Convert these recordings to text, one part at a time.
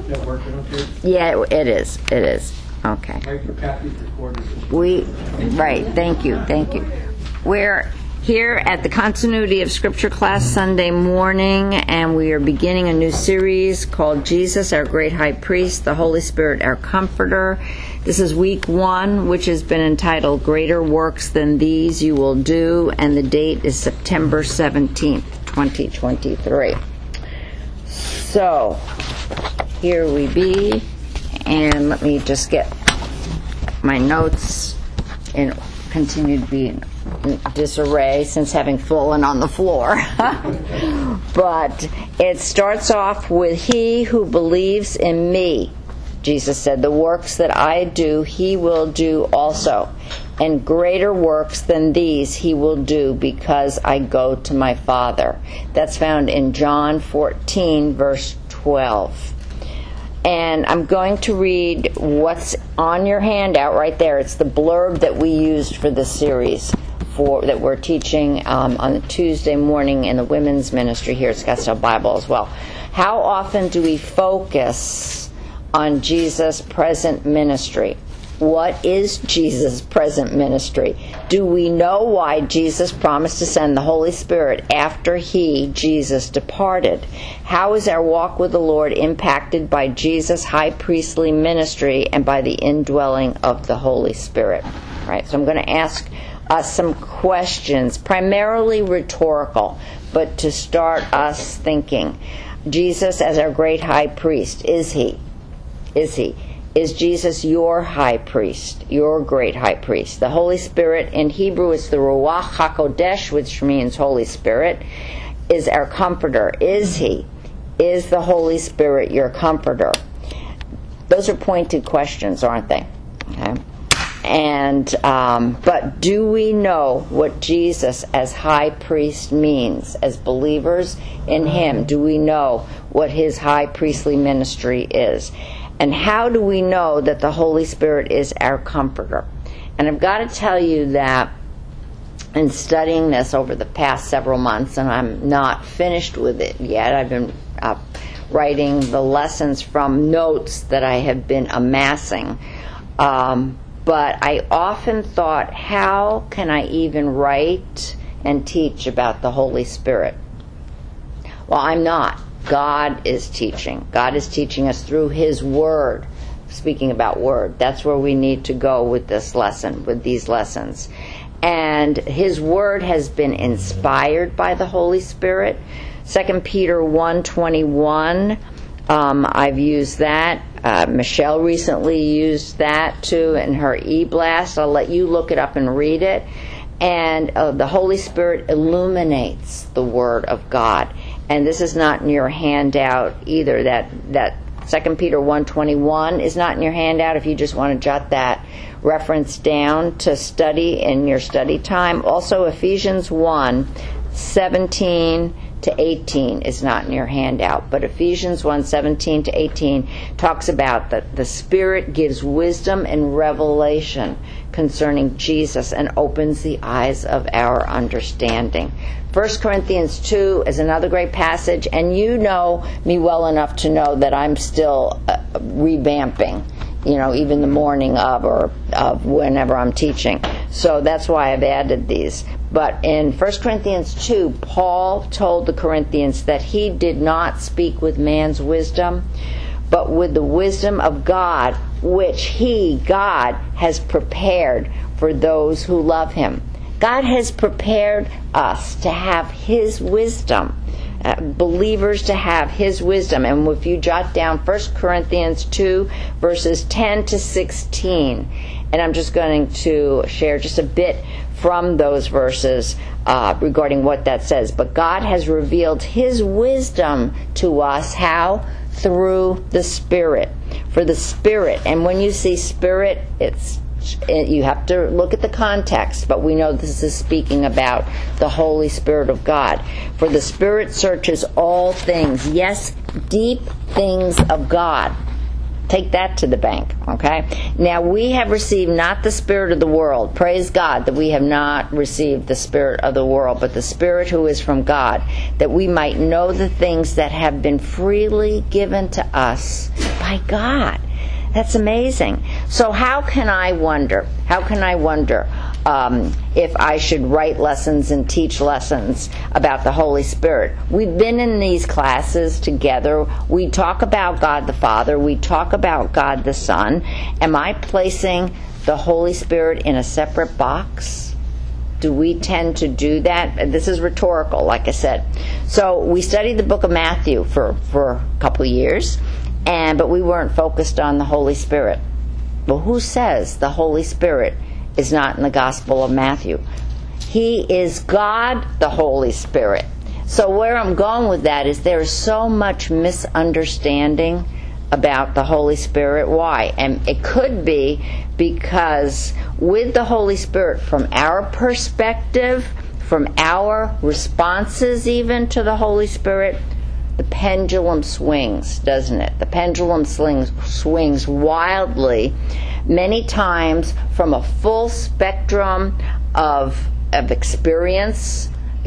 that working okay? Yeah, it is. It is. Okay. Kathy's recorded. Right. Thank you. We're here at the Continuity of Scripture class Sunday morning, and we are beginning a new series called Jesus, Our Great High Priest, the Holy Spirit, Our Comforter. This is week 1, which has been entitled Greater Works Than These You Will Do, and the date is September 17th, 2023. So, here we be, and let me just get my notes and continue to be in disarray since having fallen on the floor. But it starts off with, "He who believes in me," Jesus said, "the works that I do, he will do also. And greater works than these he will do, because I go to my Father." That's found in John 14, verse 12. And I'm going to read what's on your handout right there. It's the blurb that we used for this series that we're teaching on a Tuesday morning in the women's ministry here at Scottsdale Bible as well. How often do we focus on Jesus' present ministry? What is Jesus' present ministry? Do we know why Jesus promised to send the Holy Spirit after Jesus, departed? How is our walk with the Lord impacted by Jesus' high priestly ministry and by the indwelling of the Holy Spirit? All right, so I'm going to ask us some questions, primarily rhetorical, but to start us thinking. Jesus as our great high priest, is he? Is Jesus your high priest, your great high priest? The Holy Spirit, in Hebrew, is the Ruach HaKodesh, which means Holy Spirit, is our comforter. Is he? Is the Holy Spirit your comforter? Those are pointed questions, aren't they? Okay. And but do we know what Jesus as high priest means? As believers in him, do we know what his high priestly ministry is? And how do we know that the Holy Spirit is our comforter? And I've got to tell you that in studying this over the past several months, and I'm not finished with it yet, I've been writing the lessons from notes that I have been amassing. But I often thought, how can I even write and teach about the Holy Spirit? Well, I'm not. God is teaching. God is teaching us through his word. Speaking about word, that's where we need to go with this lesson, with these lessons. And his word has been inspired by the Holy Spirit. 2 Peter 1:21, I've used that. Michelle recently used that too in her e-blast. I'll let you look it up and read it. And the Holy Spirit illuminates the Word of God. And this is not in your handout either. That 2 Peter 1:21 is not in your handout if you just want to jot that reference down to study in your study time. Also, Ephesians 1:17 to 18 is not in your handout, but Ephesians 1:17 to 18 talks about that the Spirit gives wisdom and revelation concerning Jesus and opens the eyes of our understanding. 1 Corinthians 2 is another great passage, and you know me well enough to know that I'm still revamping, even the morning of or whenever I'm teaching. So that's why I've added these. But in 1 Corinthians 2, Paul told the Corinthians that he did not speak with man's wisdom, but with the wisdom of God, which God, has prepared for those who love him. God has prepared us to have his wisdom, believers to have his wisdom. And if you jot down 1 Corinthians 2, verses 10 to 16, and I'm just going to share just a bit from those verses regarding what that says. But God has revealed his wisdom to us. How? Through the Spirit. For the Spirit, and when you see Spirit, you have to look at the context, but we know this is speaking about the Holy Spirit of God. For the Spirit searches all things, yes, deep things of God. Take that to the bank, okay? Now, we have received not the spirit of the world. Praise God that we have not received the spirit of the world, but the Spirit who is from God, that we might know the things that have been freely given to us My God, that's amazing. So how can I wonder if I should write lessons and teach lessons about the Holy Spirit? We've been in these classes together. We talk about God the Father. We talk about God the Son. Am I placing the Holy Spirit in a separate box? Do we tend to do that? This is rhetorical, like I said. So we studied the book of Matthew for a couple of years, but we weren't focused on the Holy Spirit. Well, who says the Holy Spirit is not in the Gospel of Matthew? He is God, the Holy Spirit. So where I'm going with that is there is so much misunderstanding about the Holy Spirit. Why? And it could be because with the Holy Spirit, from our perspective, from our responses even to the Holy Spirit, the pendulum swings, doesn't it? The pendulum swings wildly, many times from a full spectrum of experience,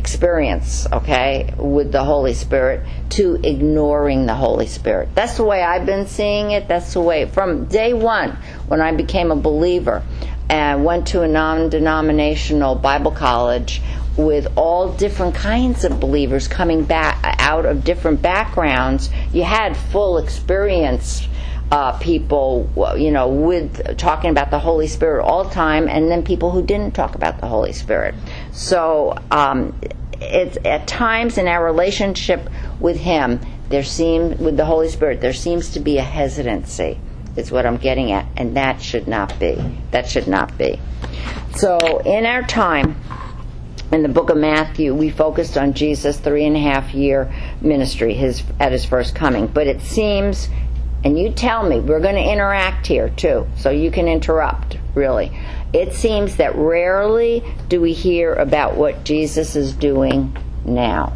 okay, with the Holy Spirit, to ignoring the Holy Spirit. That's the way I've been seeing it. That's the way, from day one, when I became a believer and went to a non-denominational Bible college with all different kinds of believers coming back out of different backgrounds. You had full experience people, with talking about the Holy Spirit all the time, and then people who didn't talk about the Holy Spirit. So it's at times in our relationship with Him, with the Holy Spirit, there seems to be a hesitancy, is what I'm getting at, and that should not be. That should not be. So in our time, in the book of Matthew, we focused on Jesus' 3.5-year ministry, at His first coming. But it seems, and you tell me, we're going to interact here too, so you can interrupt, really. It seems that rarely do we hear about what Jesus is doing now.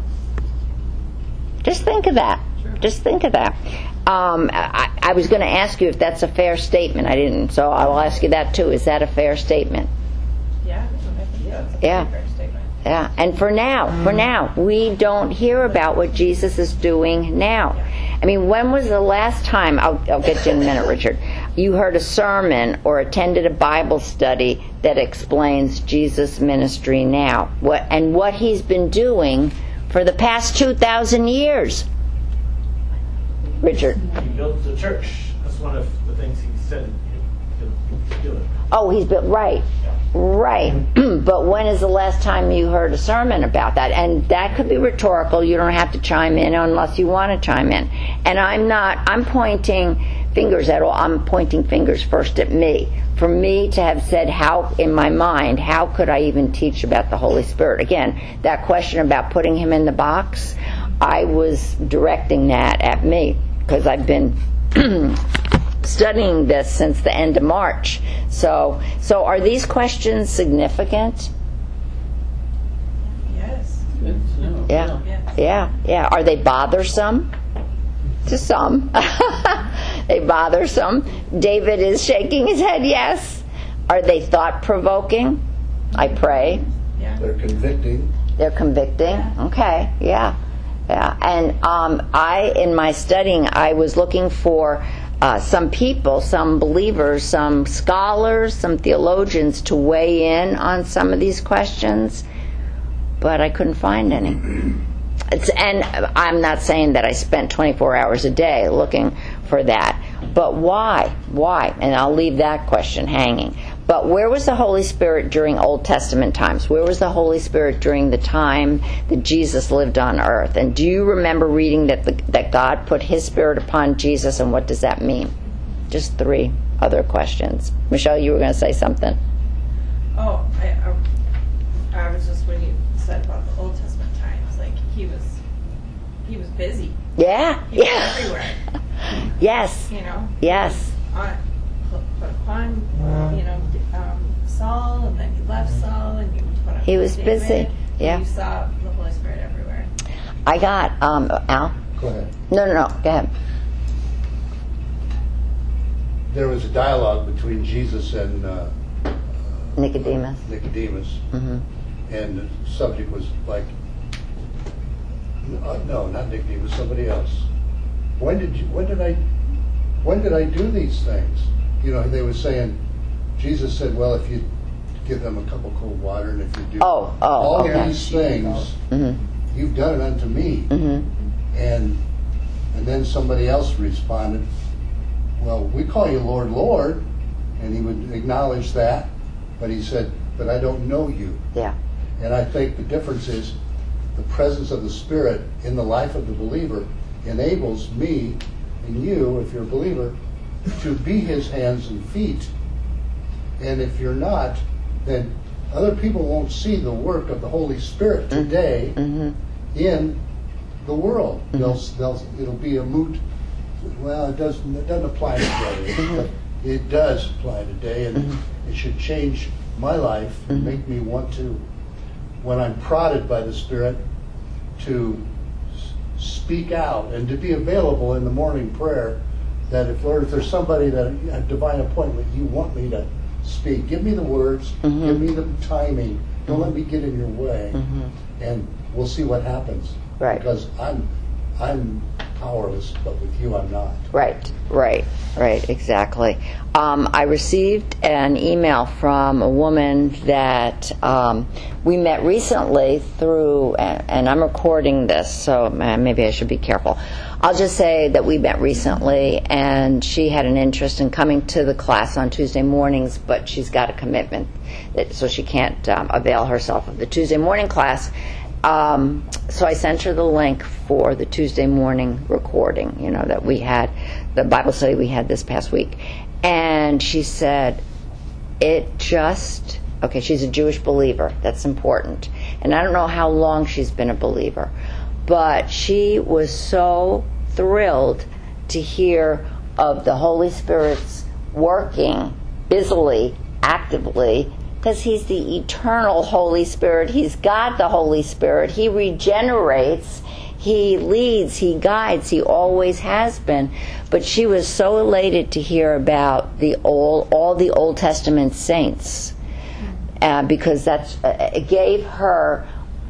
Just think of that. Sure. Just think of that. I was going to ask you if that's a fair statement. I didn't, so I will ask you that too. Is that a fair statement? Yeah, I think that's a fair statement. Yeah, and for now, we don't hear about what Jesus is doing now. I mean, when was the last time, I'll get you in a minute, Richard, you heard a sermon or attended a Bible study that explains Jesus' ministry now, what He's been doing for the past 2,000 years? Richard. He built the church. That's one of the things He said he'll do. Oh, He's built, right. Right. But when is the last time you heard a sermon about that? And that could be rhetorical. You don't have to chime in unless you want to chime in. And I'm pointing fingers at all. I'm pointing fingers first at me. For me to have said, in my mind, how could I even teach about the Holy Spirit? Again, that question about putting Him in the box, I was directing that at me because I've been studying this since the end of March. So are these questions significant? Yes. Yeah. Are they bothersome? To some. They bothersome. David is shaking his head yes. Are they thought-provoking? I pray. Yeah. They're convicting. They're convicting? Okay, yeah. And in my studying, I was looking for some people, some believers, some scholars, some theologians to weigh in on some of these questions, but I couldn't find any. And I'm not saying that I spent 24 hours a day looking for that, but why? Why? And I'll leave that question hanging. But where was the Holy Spirit during Old Testament times? Where was the Holy Spirit during the time that Jesus lived on earth? And do you remember reading that God put His Spirit upon Jesus, and what does that mean? Just 3 other questions. Michelle, you were going to say something. Oh, I was just, when you said about the Old Testament times, like he was busy. Yeah. He was everywhere. Yes. Yes. Upon Saul, and then he left Saul, and he was David, busy. Yeah. You saw the Holy Spirit everywhere. I got Al. Go ahead. No. Go ahead. There was a dialogue between Jesus and Nicodemus. Mm-hmm. And the subject was like, no, not Nicodemus, somebody else. When did when did I do these things? You know, they were saying, Jesus said, well, if you give them a cup of cold water, and if you do all okay. these things, you've done it unto me. And then somebody else responded, well, we call you Lord, Lord, and he would acknowledge that, but he said, but I don't know you. Yeah. And I think the difference is the presence of the Spirit in the life of the believer enables me and you, if you're a believer, to be his hands and feet. And if you're not, then other people won't see the work of the Holy Spirit today in the world. It'll be a moot. Well, it doesn't apply today, but it does apply today, and it should change my life and make me want to, when I'm prodded by the Spirit, to speak out and to be available in the morning prayer. That if, Lord, if there's somebody that a divine appointment you want me to speak, give me the words, give me the timing. Don't let me get in your way, and we'll see what happens. Right. Because I'm powerless, but with you I'm not. Right, exactly. I received an email from a woman that we met recently through, and I'm recording this, so maybe I should be careful. I'll just say that we met recently, and she had an interest in coming to the class on Tuesday mornings, but she's got a commitment, so she can't avail herself of the Tuesday morning class. So I sent her the link for the Tuesday morning recording, that we had, the Bible study we had this past week. And she said, she's a Jewish believer. That's important. And I don't know how long she's been a believer, but she was so thrilled to hear of the Holy Spirit's working busily, actively, because he's the eternal Holy Spirit. He's God the Holy Spirit. He regenerates. He leads. He guides. He always has been. But she was so elated to hear about all the Old Testament saints, because it gave her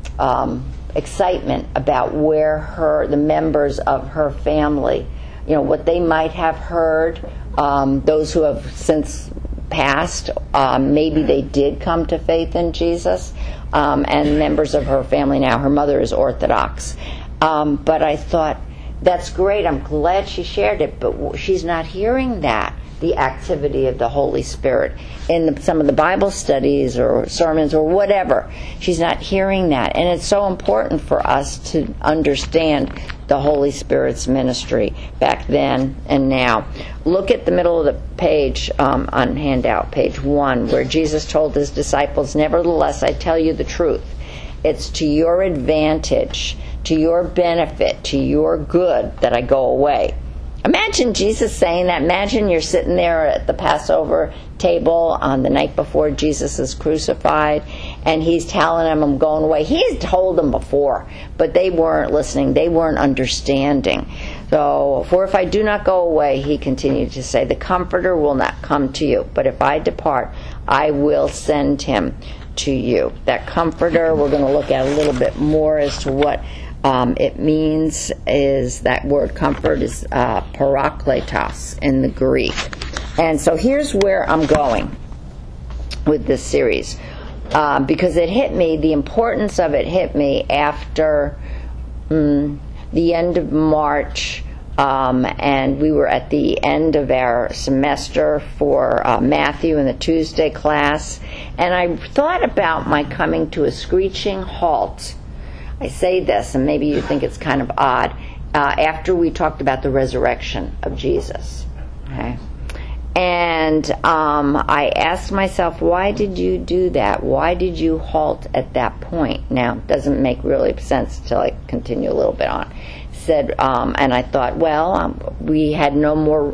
excitement about where the members of her family, what they might have heard. Those who have since passed, maybe they did come to faith in Jesus, and members of her family now. Her mother is Orthodox, but I thought, that's great, I'm glad she shared it, but she's not hearing that, the activity of the Holy Spirit in some of the Bible studies or sermons or whatever. She's not hearing that, and it's so important for us to understand the Holy Spirit's ministry back then and now. Look at the middle of the page on handout, page 1, where Jesus told his disciples, "Nevertheless, I tell you the truth. It's to your advantage, to your benefit, to your good that I go away." Imagine Jesus saying that. Imagine you're sitting there at the Passover table on the night before Jesus is crucified, and he's telling them, I'm going away. He's told them before, but they weren't listening. They weren't understanding. So, for if I do not go away, he continued to say, the Comforter will not come to you. But if I depart, I will send him to you. That Comforter, we're going to look at a little bit more as to what it means. Is that word comfort is parakletos in the Greek. And so here's where I'm going with this series, because it hit me, the importance of it hit me after the end of March, and we were at the end of our semester for Matthew in the Tuesday class, and I thought about my coming to a screeching halt. I say this, and maybe you think it's kind of odd, after we talked about the resurrection of Jesus. Okay? And I asked myself, why did you do that? Why did you halt at that point? Now, it doesn't make really sense until I continue a little bit on. Said, and I thought, well, we had no more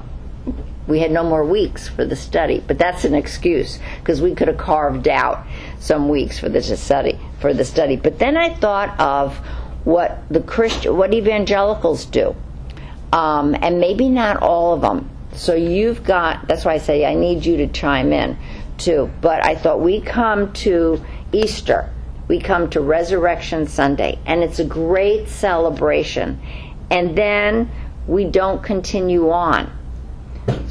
weeks for the study, but that's an excuse, because we could have carved out some weeks for the study. But then I thought of what what evangelicals do, and maybe not all of them. So that's why I say I need you to chime in too. But I thought, we come to Easter, we come to Resurrection Sunday, and it's a great celebration, and then we don't continue on.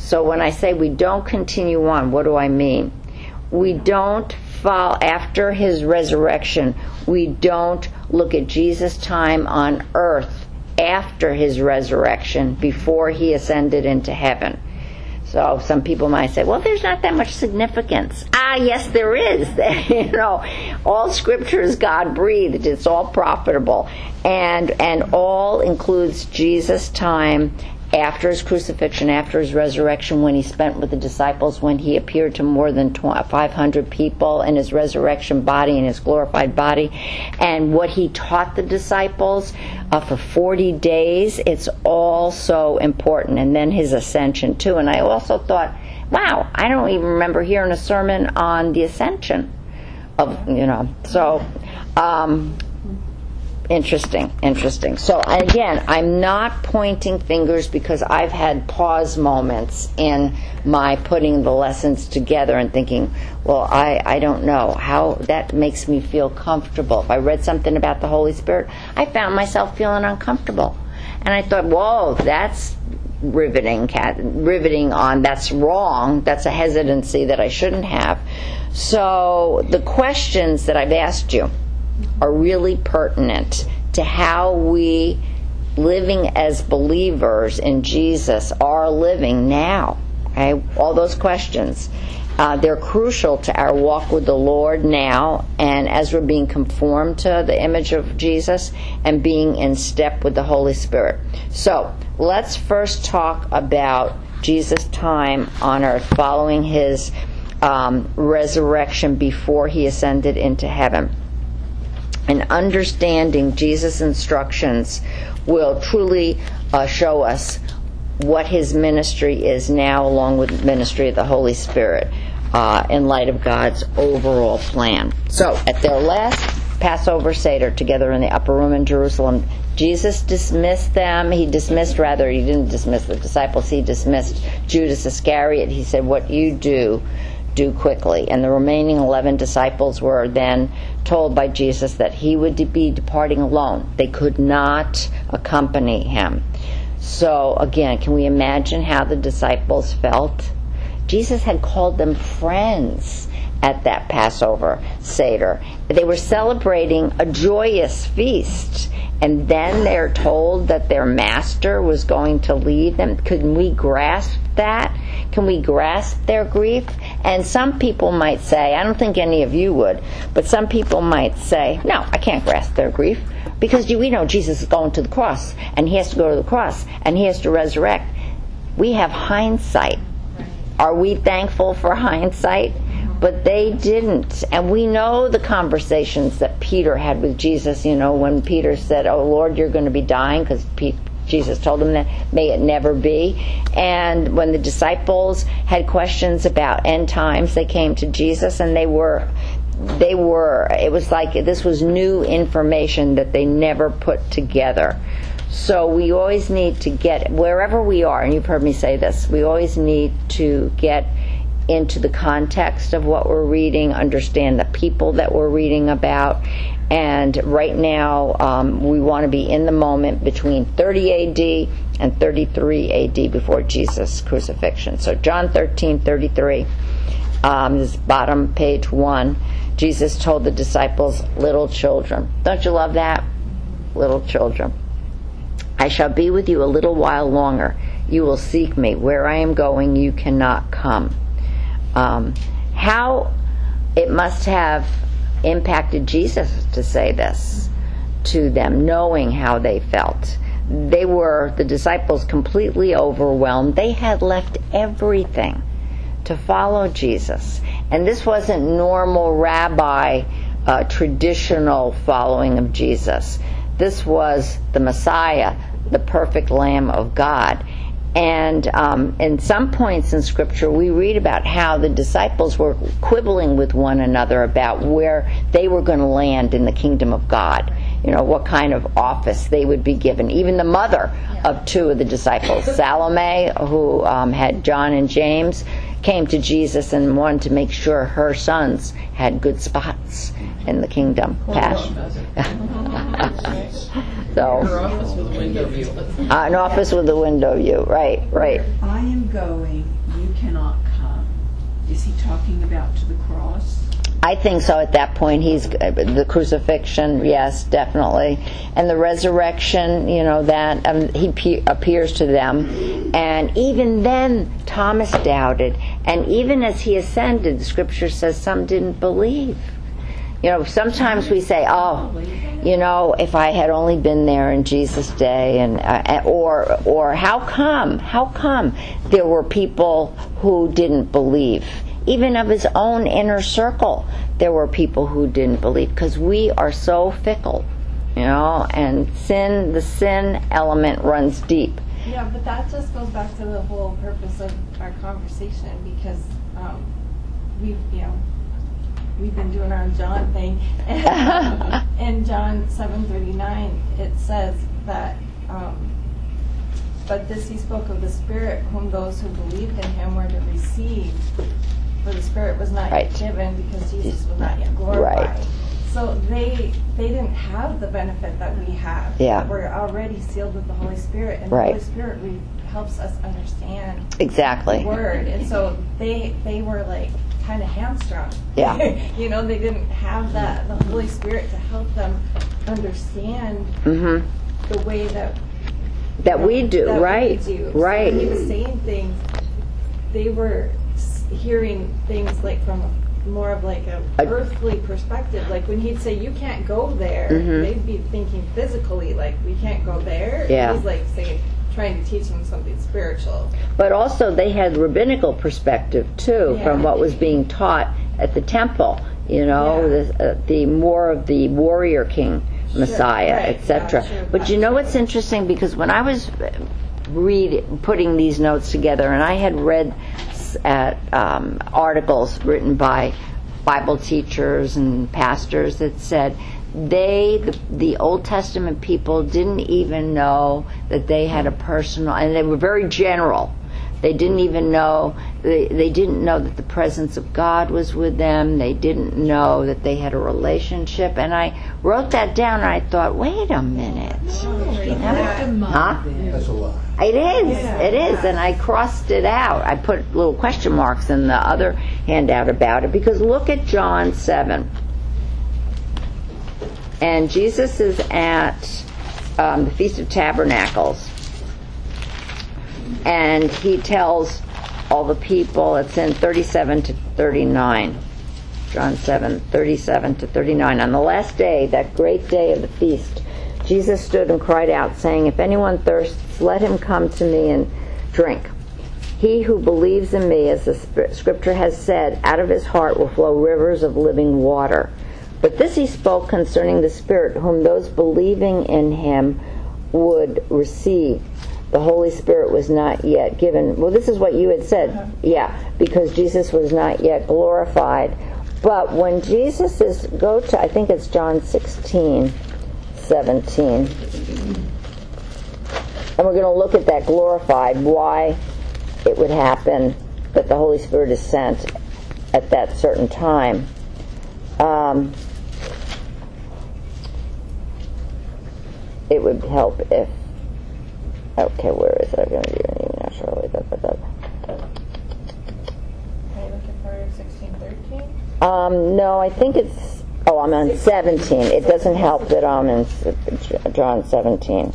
So when I say we don't continue on, what do I mean? We don't follow, after his resurrection, we don't look at Jesus' time on earth after his resurrection, before he ascended into heaven. So some people might say, well, there's not that much significance. Yes, there is. All Scripture is God-breathed. It's all profitable. And all includes Jesus' time after his crucifixion, after his resurrection, when he spent with the disciples, when he appeared to more than 500 people in his resurrection body, in his glorified body, and what he taught the disciples for 40 days. It's all so important. And then his ascension, too. And I also thought, wow, I don't even remember hearing a sermon on the ascension of, So, Interesting. So again, I'm not pointing fingers, because I've had pause moments in my putting the lessons together and thinking, well, I don't know how that makes me feel comfortable. If I read something about the Holy Spirit, I found myself feeling uncomfortable. And I thought, whoa, that's riveting on, that's wrong, that's a hesitancy that I shouldn't have. So the questions that I've asked you are really pertinent to how we, living as believers in Jesus, are living now. Okay? All those questions. They're crucial to our walk with the Lord now, and as we're being conformed to the image of Jesus and being in step with the Holy Spirit. So, let's first talk about Jesus' time on earth following his resurrection before he ascended into heaven. And understanding Jesus' instructions will truly show us what his ministry is now, along with the ministry of the Holy Spirit, in light of God's overall plan. So, at their last Passover Seder together in the upper room in Jerusalem, Jesus dismissed them. He didn't dismiss the disciples. He dismissed Judas Iscariot. He said, what you do quickly. And the remaining 11 disciples were then told by Jesus that he would be departing alone. They could not accompany him. So again, can we imagine how the disciples felt? Jesus had called them friends at that Passover Seder. They were celebrating a joyous feast, and then they're told that their master was going to leave them. Can we grasp that? Can we grasp their grief? And some people might say, I don't think any of you would, but some people might say, no, I can't grasp their grief, because we know Jesus is going to the cross, and he has to go to the cross, and he has to resurrect. We have hindsight. Are we thankful for hindsight? But they didn't. And we know the conversations that Peter had with Jesus, when Peter said, oh, Lord, you're going to be dying, because Jesus told him that, may it never be. And when the disciples had questions about end times, they came to Jesus, and it was like this was new information that they never put together. So we always need to get, wherever we are, and you've heard me say this, we always need to get into the context of what we're reading, understand the people that we're reading about. And right now, we want to be in the moment between 30 A.D. and 33 A.D. before Jesus' crucifixion. So John 13:33, this is bottom page 1. Jesus told the disciples, little children. Don't you love that? Little children. I shall be with you a little while longer. You will seek me. Where I am going, you cannot come. How it must have impacted Jesus to say this to them, knowing how they felt. They were, the disciples, completely overwhelmed. They had left everything to follow Jesus. And this wasn't normal rabbi, traditional following of Jesus. This was the Messiah, the perfect Lamb of God. And in some points in Scripture, we read about how the disciples were quibbling with one another about where they were going to land in the kingdom of God. What kind of office they would be given. Even the mother of two of the disciples, Salome, who had John and James, came to Jesus and wanted to make sure her sons had good spots in the kingdom. So, Her office with a window view. an office with a window view. Right. I am going, you cannot come. Is he talking about to the cross? I think so. At that point, he's the crucifixion. Yes, definitely, and the resurrection. That he appears to them, and even then, Thomas doubted. And even as he ascended, the Scripture says some didn't believe. Sometimes we say, if I had only been there in Jesus' day, or how come there were people who didn't believe. Even of his own inner circle, there were people who didn't believe, because we are so fickle, and the sin element runs deep. Yeah, but that just goes back to the whole purpose of our conversation, because we've been doing our John thing. In John 7:39, it says that, but this he spoke of the Spirit, whom those who believed in him were to receive. For the Spirit was not yet given, because Jesus was not yet glorified. Right. So they didn't have the benefit that we have. Yeah. We're already sealed with the Holy Spirit, and Right. the Holy Spirit helps us understand Exactly. the Word. And so they were like kind of hamstrung. Yeah. They didn't have the Holy Spirit to help them understand the way that we do. that Right. we do. Right. So when he was saying things, they were hearing things like from more of like a earthly perspective. Like when he'd say, "You can't go there," they'd be thinking physically, like, "We can't go there." Yeah. And he's like saying, trying to teach them something spiritual. But also they had rabbinical perspective too, Yeah. from what was being taught at the temple. The more of the warrior king Messiah, right. etc. Yeah, sure. But what's interesting, because when I was putting these notes together, and I had read articles written by Bible teachers and pastors that said the Old Testament people didn't even know that they had a personal, and they were very general. They didn't even know, they didn't know that the presence of God was with them. They didn't know that they had a relationship. And I wrote that down, and I thought, wait a minute. Huh? That's a lie. It is, and I crossed it out. I put little question marks in the other handout about it, because look at John 7. And Jesus is at the Feast of Tabernacles, and he tells all the people, it's in 37 to 39. John 7, 37 to 39. On the last day, that great day of the feast, Jesus stood and cried out, saying, "If anyone thirsts, let him come to me and drink. He who believes in me, as the Scripture has said, out of his heart will flow rivers of living water." But this he spoke concerning the Spirit, whom those believing in him would receive. The Holy Spirit was not yet given. Well, this is what you had said. Yeah, because Jesus was not yet glorified. But when Jesus I think it's John 16, 17. And we're going to look at that glorified, why it would happen that the Holy Spirit is sent at that certain time. It would help if... Okay, where is it? I'm going to do it even naturally. Are you looking for 16:13? No, I think it's... Oh, I'm on 17. It doesn't help that I'm in John 17.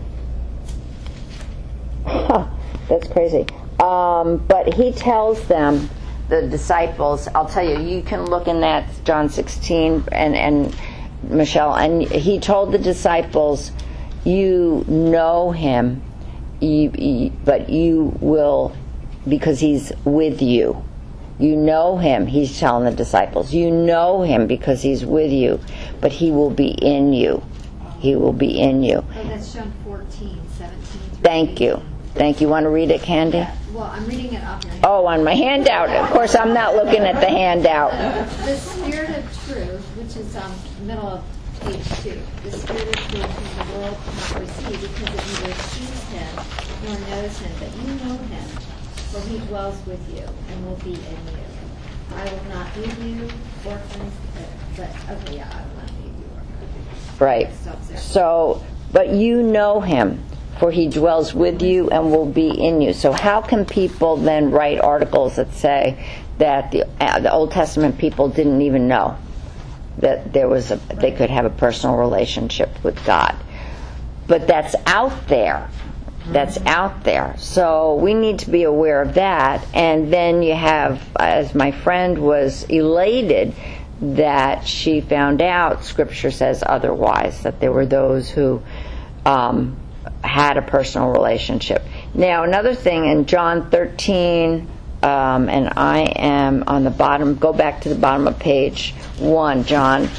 That's crazy. But he tells them, the disciples, I'll tell you, you can look in that John 16 and Michelle, and he told the disciples, you know him, but you will, because he's with you. You know him, he's telling the disciples. You know him because he's with you, but he will be in you. He will be in you. Oh, that's John 14, 17. Thank you. Thank you. Want to read it, Candy? Well, I'm reading it off your hand. Oh, on my handout. Of course, I'm not looking at the handout. The Spirit of truth, which is middle of page 2. The Spirit of truth whom the world cannot receive because it neither sees him nor knows him, but you know him, for he dwells with you and will be in you. I will not leave you orphans, but okay, yeah, I will not leave you orphans. Right. Stops there. So, but you know him, for he dwells with you and will be in you. So how can people then write articles that say that the Old Testament people didn't even know that they could have a personal relationship with God? But that's out there. That's out there. So we need to be aware of that. And then you have, as my friend was elated that she found out, Scripture says otherwise, that there were those who had a personal relationship. Now, another thing in John 13, and I am on the bottom, go back to the bottom of page 1, John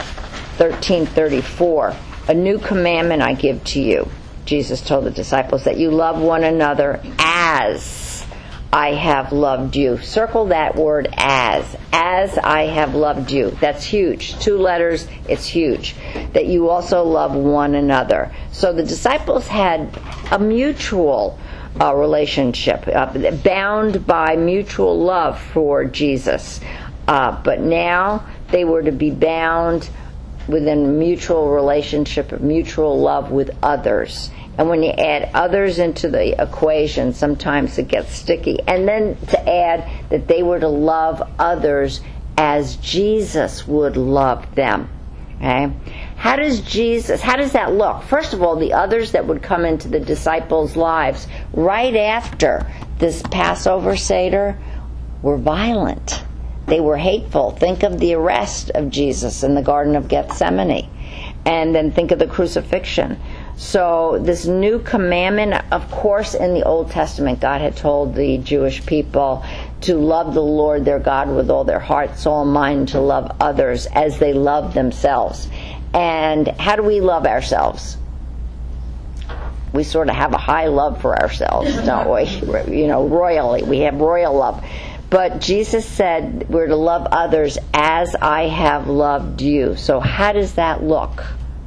13:34. A new commandment I give to you, Jesus told the disciples, that you love one another as I have loved you. Circle that word as I have loved you. That's huge. 2 letters, it's huge. That you also love one another. So the disciples had a mutual relationship, bound by mutual love for Jesus. But now they were to be bound within a mutual relationship, of mutual love with others. And when you add others into the equation, sometimes it gets sticky. And then to add that they were to love others as Jesus would love them. Okay? How does that look? First of all, the others that would come into the disciples' lives right after this Passover Seder were violent. They were hateful. Think of the arrest of Jesus in the Garden of Gethsemane. And then think of the crucifixion. So this new commandment, of course, in the Old Testament, God had told the Jewish people to love the Lord their God with all their heart, soul, and mind, to love others as they love themselves. And how do we love ourselves? We sort of have a high love for ourselves, don't we? Royally. We have royal love. But Jesus said we're to love others as I have loved you. So how does that look?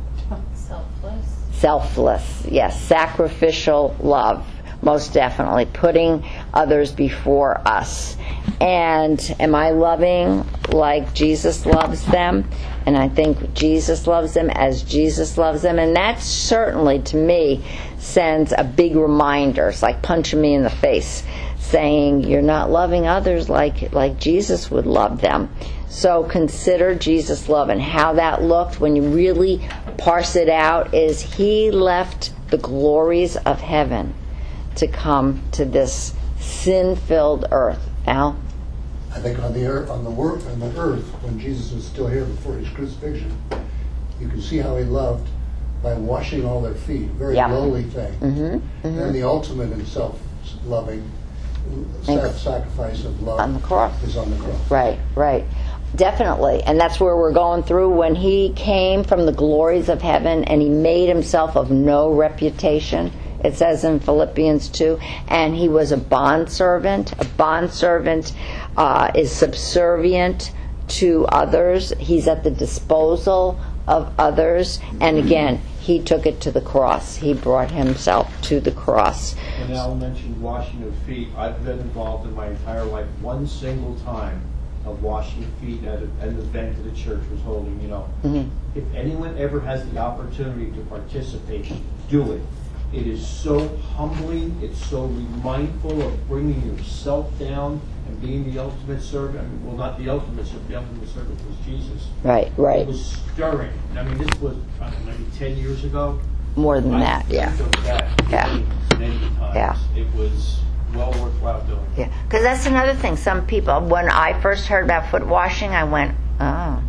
Selfless, yes. Sacrificial love, most definitely. Putting others before us. And am I loving like Jesus loves them? And I think Jesus loves them as Jesus loves them. And that certainly, to me, sends a big reminder. It's like punching me in the face, saying you're not loving others like Jesus would love them. So consider Jesus' love, and how that looked when you really parse it out is he left the glories of heaven to come to this sin-filled earth. Al? I think on the earth, when Jesus was still here before his crucifixion, you can see how he loved by washing all their feet. Very lowly thing. Mm-hmm. And the ultimate in self-loving, self-sacrifice of love on the cross. Is on the cross. Right. Definitely. And that's where we're going through. When he came from the glories of heaven and he made himself of no reputation, it says in Philippians 2, and he was a bondservant. A bondservant is subservient to others. He's at the disposal of others. And again, he took it to the cross. He brought himself to the cross. And Al mentioned washing of feet. I've been involved in my entire life one single time of washing feet at an event that the church was holding. Mm-hmm. If anyone ever has the opportunity to participate, do it. It is so humbling. It's so mindful of bringing yourself down and being the ultimate servant. Well, not the ultimate servant. The ultimate servant was Jesus. Right. It was stirring. This was maybe 10 years ago. More than that, yeah. Many times. Yeah. It was well worthwhile doing. Yeah, because that's another thing. Some people, when I first heard about foot washing, I went, oh.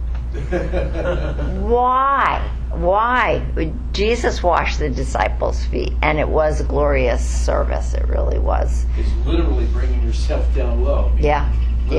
Why? Jesus washed the disciples' feet, and it was a glorious service. It really was. It's literally bringing yourself down low. Yeah.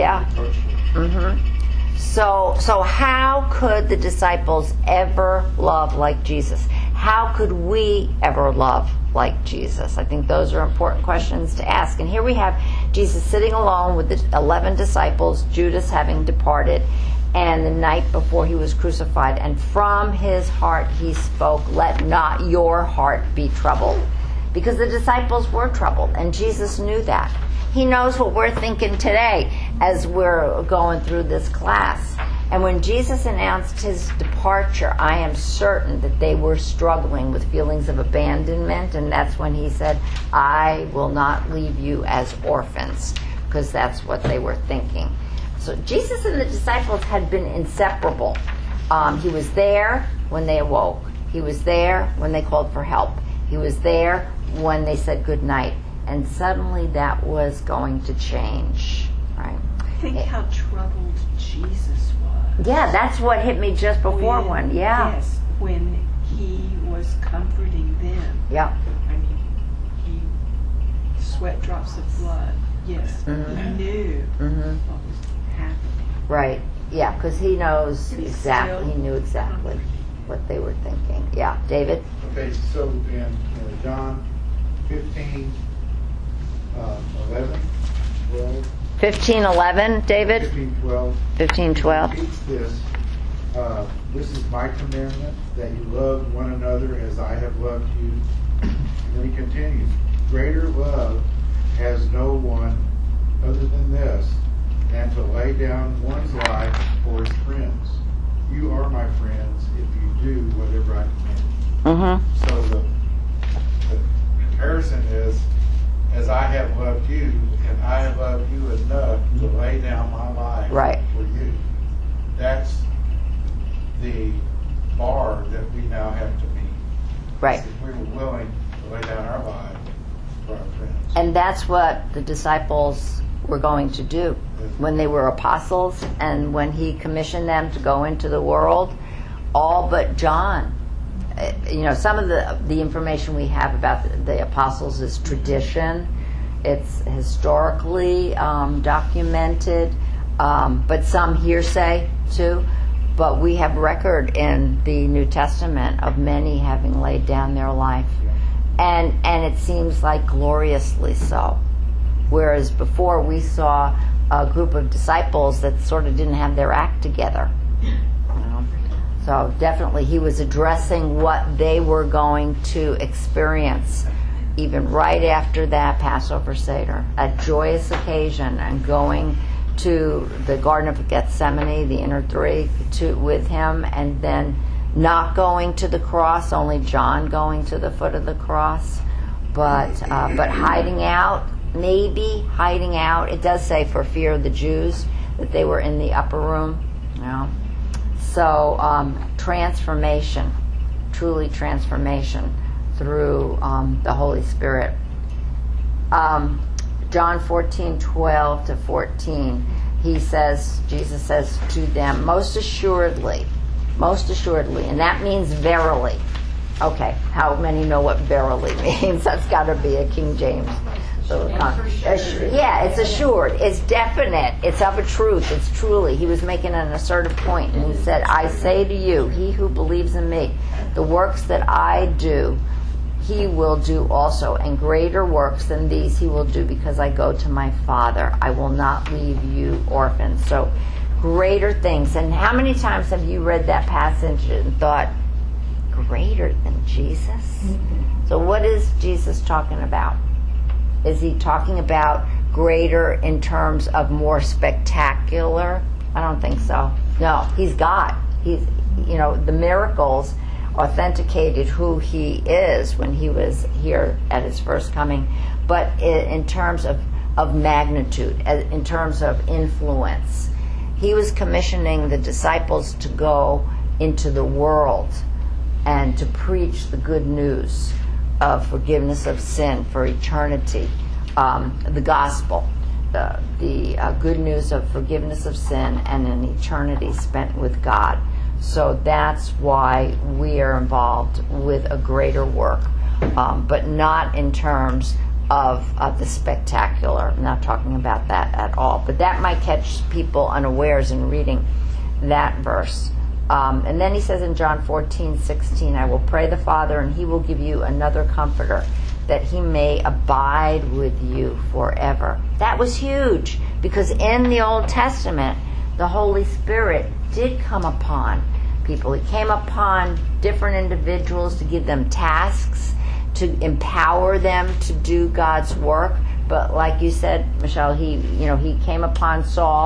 Mm-hmm. So how could the disciples ever love like Jesus? How could we ever love like Jesus? I think those are important questions to ask. And here we have Jesus sitting alone with the 11 disciples, Judas having departed, and the night before he was crucified. And from his heart he spoke, "Let not your heart be troubled." Because the disciples were troubled, and Jesus knew that. He knows what we're thinking today as we're going through this class. And when Jesus announced his departure, I am certain that they were struggling with feelings of abandonment, and that's when he said, I will not leave you as orphans, because that's what they were thinking. So Jesus and the disciples had been inseparable. He was there when they awoke. He was there when they called for help. He was there when they said good night. And suddenly that was going to change, right? Think how troubled Jesus was. Yeah, that's what hit me just before When- Yes, when he was comforting them. Yeah. I mean, he sweat drops of blood. Yes, Mhm. he knew Mm-hmm. what was happening. Right. Yeah, because he knows But he's exactly. still He knew exactly what they were thinking. Yeah, David. Okay, so in John 15, 11, 12, 15:11, David. 15, 12, 15:12. repeats this. This is my commandment, that you love one another as I have loved you. And then he continues, greater love has no one other than this, than to lay down one's life for his friends. You are my friends if you do whatever I command. Mm-hmm. So the comparison is, as I have loved you, and I have loved you enough to lay down my life Right. for you. That's the bar that we now have to meet. Right. If we were willing to lay down our lives for our friends. And that's what the disciples were going to do when they were apostles, and when he commissioned them to go into the world. All but John. Some of the information we have about the apostles is tradition. It's historically documented, but some hearsay too. But we have record in the New Testament of many having laid down their life, and it seems like gloriously so. Whereas before we saw a group of disciples that sort of didn't have their act together. So definitely he was addressing what they were going to experience even right after that Passover Seder, a joyous occasion, and going to the Garden of Gethsemane, the inner three, with him, and then not going to the cross, only John going to the foot of the cross, but hiding out, maybe hiding out. It does say for fear of the Jews that they were in the upper room. So transformation, truly transformation through the Holy Spirit. John 14:12 to 14, Jesus says to them, most assuredly, and that means verily. Okay, how many know what verily means? That's got to be a King James. Yeah, it's assured. It's definite. It's of a truth. It's truly. He was making an assertive point, and he said, I say to you, he who believes in me, the works that I do, he will do also, and greater works than these he will do, because I go to my Father. I will not leave you orphans. So greater things. And how many times have you read that passage and thought, greater than Jesus? So what is Jesus talking about? Is he talking about greater in terms of more spectacular? I don't think so. No, he's God. The miracles authenticated who he is when he was here at his first coming. But in terms of magnitude, in terms of influence, he was commissioning the disciples to go into the world and to preach the good news of forgiveness of sin for eternity, the gospel, the good news of forgiveness of sin and an eternity spent with God. So that's why we are involved with a greater work, but not in terms of the spectacular. I'm not talking about that at all. But that might catch people unawares in reading that verse. And then he says in John 14:16, I will pray the Father, and he will give you another comforter, that he may abide with you forever. That was huge, because in the Old Testament, the Holy Spirit did come upon people. He came upon different individuals to give them tasks, to empower them to do God's work. But like you said, Michelle, he came upon Saul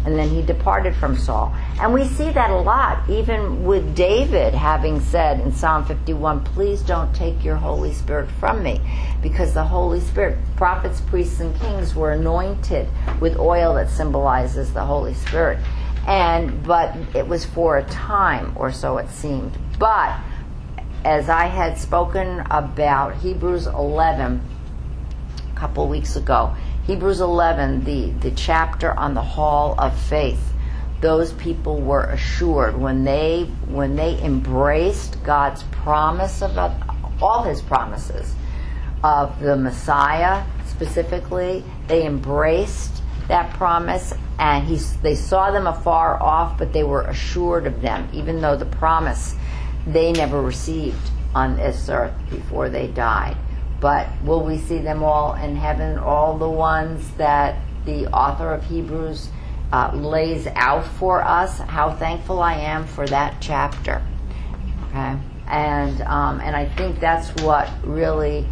and then he departed from Saul. And we see that a lot, even with David having said in Psalm 51, please don't take your Holy Spirit from me, because the Holy Spirit, prophets, priests, and kings were anointed with oil that symbolizes the Holy Spirit. But it was for a time, or so it seemed. But as I had spoken about Hebrews 11 a couple weeks ago, Hebrews 11, the chapter on the hall of faith, those people were assured when they embraced God's promise of all his promises of the Messiah specifically. They embraced that promise, and they saw them afar off, but they were assured of them, even though the promise they never received on this earth before they died. But will we see them all in heaven, all the ones that the author of Hebrews lays out for us? How thankful I am for that chapter. Okay, and I think that's what really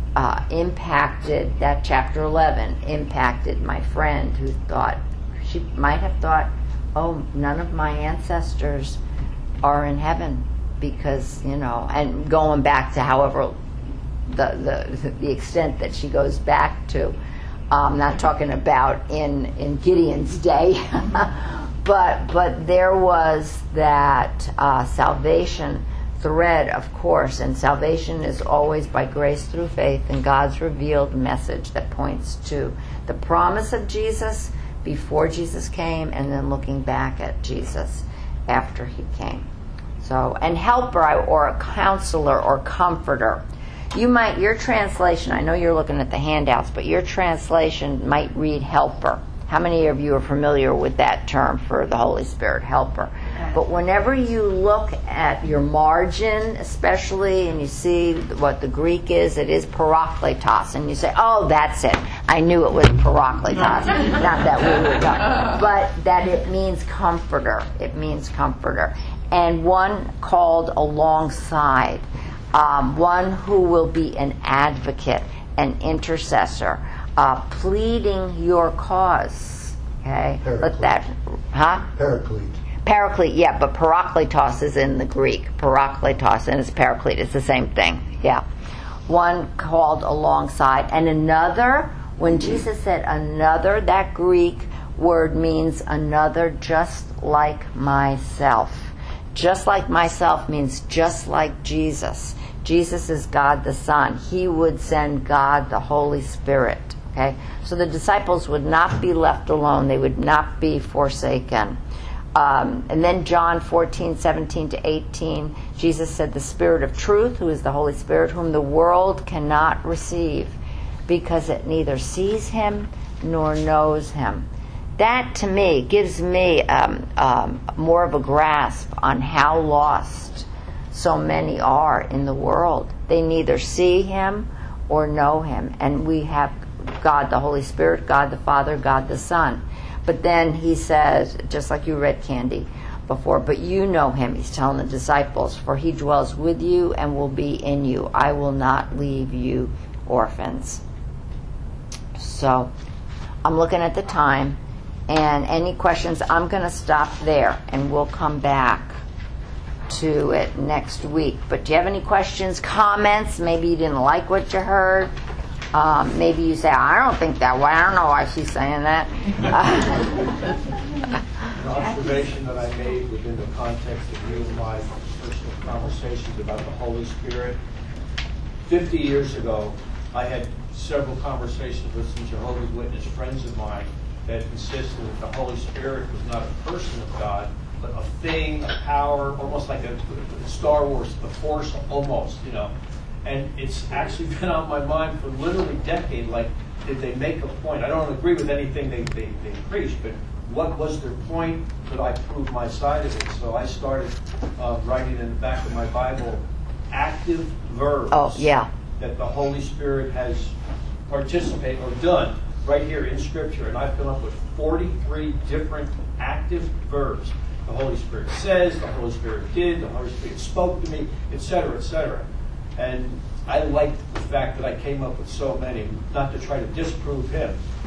impacted that chapter 11. Impacted my friend who thought, she might have thought, oh, none of my ancestors are in heaven, because and going back to however the extent that she goes back to. Not talking about in Gideon's day, but there was that salvation thread, of course, and salvation is always by grace through faith in God's revealed message that points to the promise of Jesus before Jesus came, and then looking back at Jesus after he came. So, and helper or a counselor or comforter. Your translation, I know you're looking at the handouts, but your translation might read helper. How many of you are familiar with that term for the Holy Spirit, helper? But whenever you look at your margin, especially, and you see what the Greek is, it is parakletos. And you say, oh, that's it. I knew it was parakletos. Not that we would know. But that it means comforter. It means comforter. And one called alongside. One who will be an advocate, an intercessor, pleading your cause. Okay, Paraclete. Paraclete, yeah, but parakletos is in the Greek. Parakletos, and it's paraclete. It's the same thing. Yeah, one called alongside, and another. When Jesus said another, that Greek word means another, just like myself. Just like myself means just like Jesus. Jesus is God the Son. He would send God the Holy Spirit. Okay? So the disciples would not be left alone. They would not be forsaken. And then John 14:17-18, Jesus said, the Spirit of truth, who is the Holy Spirit, whom the world cannot receive, because it neither sees him nor knows him. That, to me, gives me more of a grasp on how lost so many are in the world. They neither see him or know him. And we have God the Holy Spirit, God the Father, God the Son. But then he says, just like you read, Candy, before, but you know him, he's telling the disciples, for he dwells with you and will be in you. I will not leave you orphans. So, I'm looking at the time. And any questions, I'm going to stop there, and we'll come back to it next week. But do you have any questions, comments? Maybe you didn't like what you heard. Maybe you say, I don't think that way. I don't know why she's saying that. An observation that I made within the context of you and my personal conversations about the Holy Spirit. 50 years ago, I had several conversations with some Jehovah's Witness friends of mine that insisted that the Holy Spirit was not a person of God, but a thing, a power, almost like a Star Wars, the Force, almost, And it's actually been on my mind for literally a decade, like, did they make a point? I don't agree with anything they preached, but what was their point? Could I prove my side of it? So I started writing in the back of my Bible active verbs that the Holy Spirit has participated or done right here in Scripture, and I've come up with 43 different active verbs. The Holy Spirit says, the Holy Spirit did, the Holy Spirit spoke to me, etc., etc. And I liked the fact that I came up with so many, not to try to disprove him,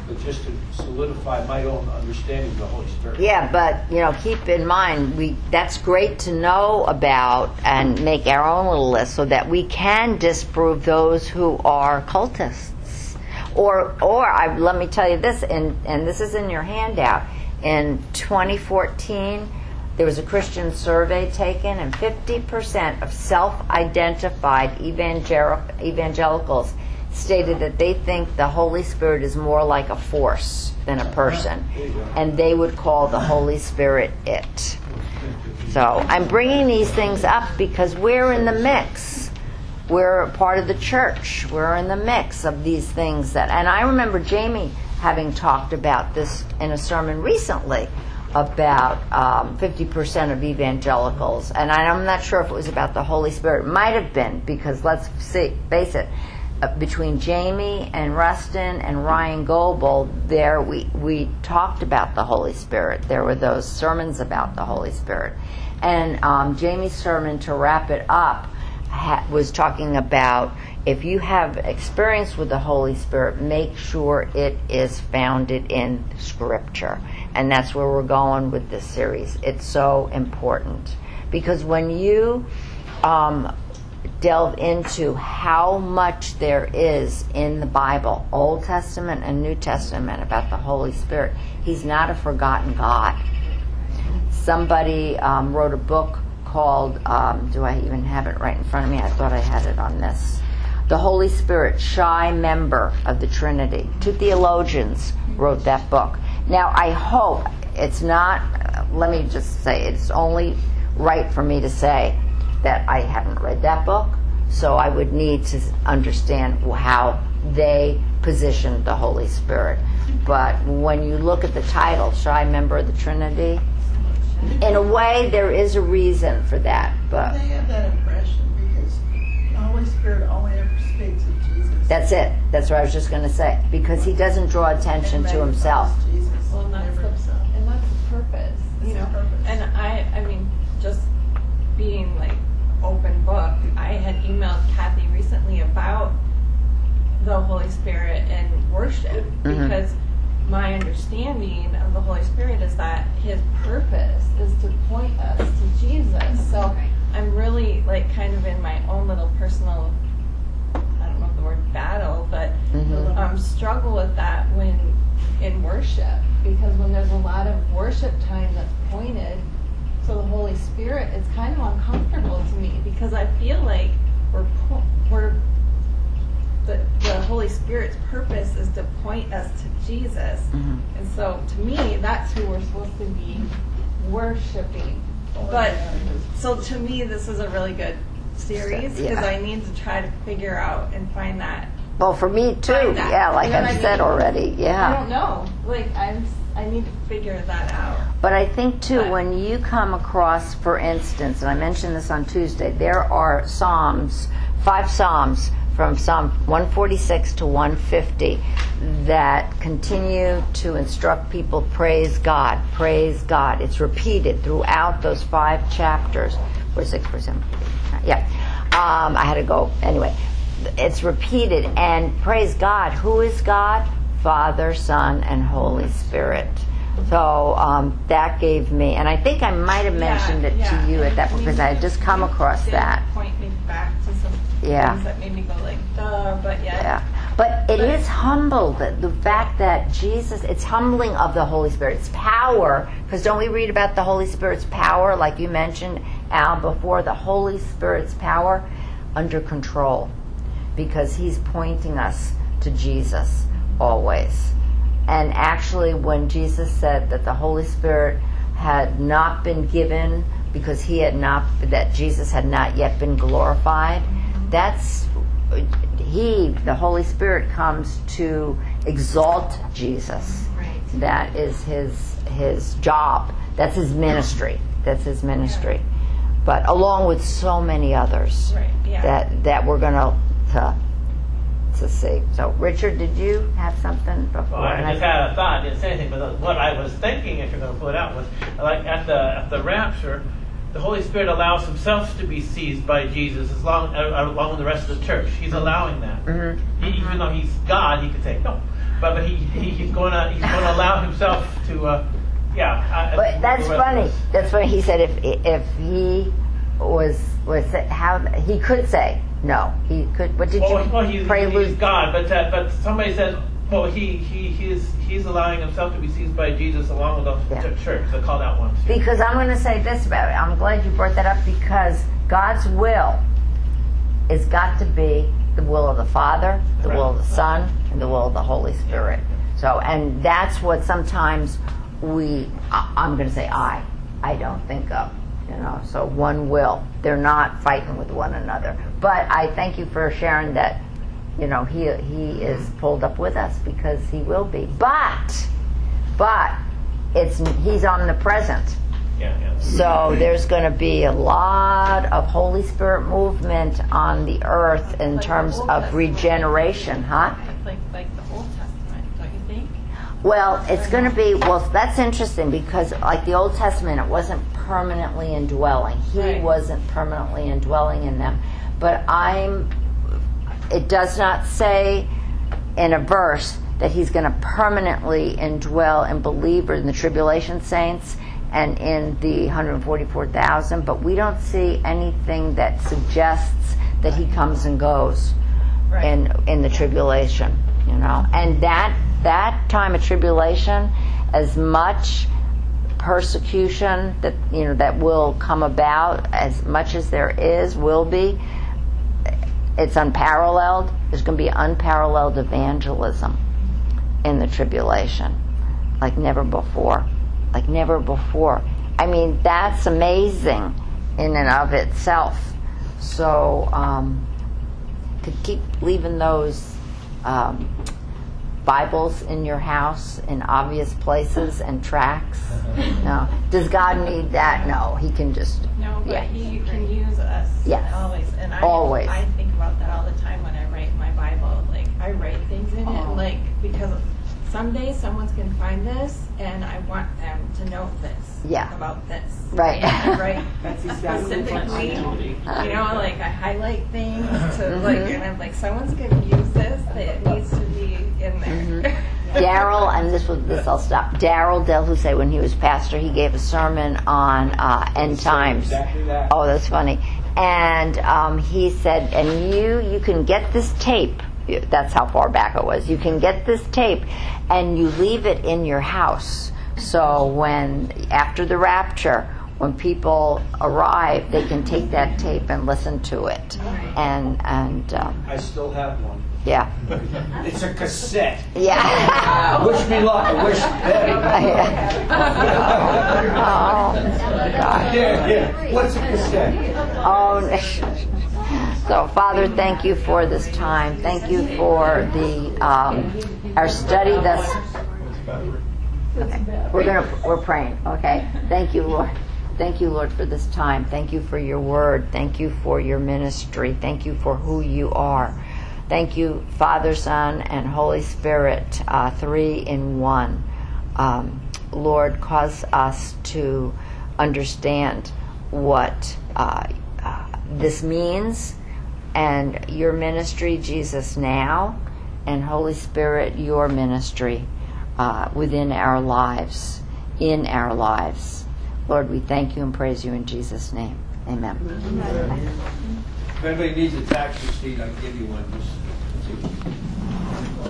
but just to solidify my own understanding of the Holy Spirit. Yeah, but keep in mind that's great to know about and make our own little list so that we can disprove those who are cultists. Or let me tell you this, and this is in your handout. In 2014, there was a Christian survey taken, and 50% of self-identified evangelicals stated that they think the Holy Spirit is more like a force than a person, and they would call the Holy Spirit it. So I'm bringing these things up because we're in the mix. We're a part of the church. We're in the mix of these things and I remember Jamie having talked about this in a sermon recently about 50% of evangelicals, and I'm not sure if it was about the Holy Spirit. It might have been, because let's face it, between Jamie and Rustin and Ryan Goebel, there we talked about the Holy Spirit. There were those sermons about the Holy Spirit. And Jamie's sermon, to wrap it up, was talking about if you have experience with the Holy Spirit, make sure it is founded in Scripture. And that's where we're going with this series. It's so important. Because when you delve into how much there is in the Bible, Old Testament and New Testament, about the Holy Spirit, He's not a forgotten God. Somebody wrote a book called, do I even have it right in front of me? I thought I had it on this. The Holy Spirit, Shy Member of the Trinity. 2 theologians wrote that book. Now, I hope it's not, let me just say, it's only right for me to say that I haven't read that book, so I would need to understand how they positioned the Holy Spirit. But when you look at the title, Shy Member of the Trinity, in a way there is a reason for that. But they have that impression because the Holy Spirit only ever speaks of Jesus. That's it. That's what I was just going to say. Because He doesn't draw attention to Himself. Well, and that's the purpose, And I mean, just being like open book, I had emailed Kathy recently about the Holy Spirit and worship, because my understanding of the Holy Spirit is that His purpose is to point us to Jesus. So I'm really like kind of in my own little personal, I don't know if the word battle, but struggle with that when in worship, because when there's a lot of worship time that's pointed to the Holy Spirit, it's kind of uncomfortable to me, because I feel like the Holy Spirit's purpose is to point us to Jesus. And so to me, that's who we're supposed to be worshiping. But so to me, this is a really good series, because I need to try to figure out and find that. Well, for me too. Yeah, like I've said already. Yeah. I don't know. Like I need to figure that out. But I think too, when you come across, for instance, and I mentioned this on Tuesday, there are Psalms, 5 Psalms from Psalm 146 to 150 that continue to instruct people, praise God, praise God. It's repeated throughout those 5 chapters. 46, 47. Yeah. I had to go. Anyway, it's repeated. And praise God. Who is God? Father, Son, and Holy Spirit. So that gave me, and I think I might have mentioned it to you at that point, because I had just come across that. Point me back to some things that made me go like, duh, but But it is humble, the fact that Jesus, it's humbling of the Holy Spirit. It's power, because don't we read about the Holy Spirit's power, like you mentioned, Al, before? The Holy Spirit's power under control, because He's pointing us to Jesus always. And actually, when Jesus said that the Holy Spirit had not been given because that Jesus had not yet been glorified, the Holy Spirit comes to exalt Jesus. Right. That is his job. That's His ministry. Yeah. But along with so many others that we're going to see. So, Richard, did you have something before? Well, I just had a thought. I didn't say anything, but what I was thinking, if you're going to put out, was like at the rapture, the Holy Spirit allows Himself to be seized by Jesus along with the rest of the church. He's allowing that. Even though He's God, He could say no. but he's going to allow himself to But that's funny. That's funny. He said if he was how he could say no. He could. What did you prelude? He's God, but somebody says, well, he's allowing himself to be seized by Jesus along with the church, the called out ones. Because I'm going to say this about it. I'm glad you brought that up, because God's will has got to be the will of the Father, the will of the Son, and the will of the Holy Spirit. So, and that's what sometimes I'm going to say I don't think of, so one will. They're not fighting with one another. But I thank you for sharing that, he is pulled up with us, because he will be. But he's omnipresent. Yeah. So there's going to be a lot of Holy Spirit movement on the earth in terms of regeneration, huh? Like the Old Testament, don't you think? Well, it's going to be, that's interesting, because like the Old Testament, it wasn't permanently indwelling. He wasn't permanently indwelling in them. But it does not say in a verse that he's going to permanently indwell in believers, in the tribulation saints, and in the 144,000, but we don't see anything that suggests that he comes and goes in the tribulation, And that time of tribulation, as much persecution that will come about, as much as there will be, it's unparalleled. There's going to be unparalleled evangelism in the tribulation, like never before. I mean, that's amazing in and of itself. So to keep leaving those Bibles in your house in obvious places and tracts. No. Does God need that? No. He can just. No, but He can use us. Yes. Always. And Always. I think about that all the time when I write my Bible. Like, I write things in it, because someday someone's going to find this, and I want them to know this about this. Right. And I write specifically, I highlight things to and I'm like, someone's going to use this. It needs to be in there. Darrell, and this I'll stop. Darrell Del Husse, when he was pastor, he gave a sermon on end times. Exactly that. Oh, that's funny. And he said, and you can get this tape. That's how far back it was. You can get this tape and you leave it in your house. So after the rapture, when people arrive, they can take that tape and listen to it. And I still have one. Yeah. It's a cassette. Yeah. Wish me luck. I wish Betty. Oh, God. Yeah. What's a cassette? Oh, so, Father, thank you for this time. Thank you for our study. We're praying. Okay. Thank you, Lord. Thank you, Lord, for this time. Thank you for your word. Thank you for your ministry. Thank you for who you are. Thank you, Father, Son, and Holy Spirit, 3 in 1. Lord, cause us to understand what this means, and your ministry, Jesus, now, and Holy Spirit, your ministry within our lives, in our lives. Lord, we thank you and praise you in Jesus' name. Amen. If anybody needs a tax receipt, I can give you one. Just